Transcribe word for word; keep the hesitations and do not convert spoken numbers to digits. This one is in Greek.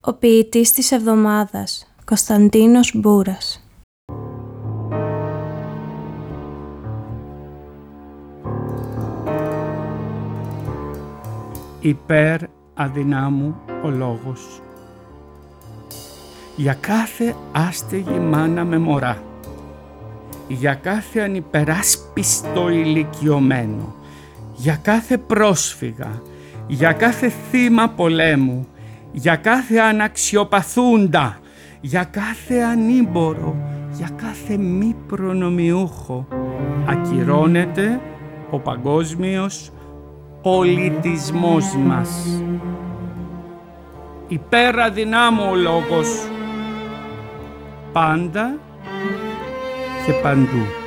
Ο ποιητής της εβδομάδας, Κωνσταντίνος Μπούρας. Υπέρ αδυνάμου ο λόγος. Για κάθε άστεγη μάνα με μωρά, για κάθε ανυπεράσπιστο ηλικιωμένο, για κάθε πρόσφυγα, για κάθε θύμα πολέμου, για κάθε αναξιοπαθούντα, για κάθε ανήμπορο, για κάθε μη προνομιούχο, ακυρώνεται ο παγκόσμιος πολιτισμός μας. Υπέρ αδυνάμου ο λόγος, πάντα και παντού.